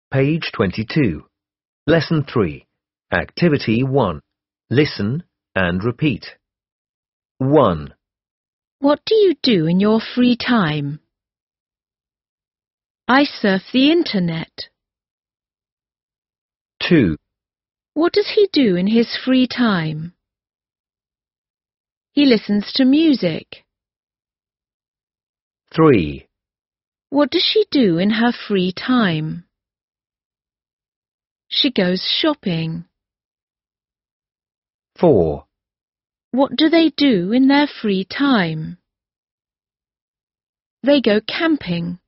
Page 22. Lesson 3. Activity 1. Listen and repeat. 1. What do you do in your free time? I surf the internet. 2. What does he do in his free time? He listens to music. 3. What does she do in her free time? She goes shopping. 4. What do they do in their free time? They go camping.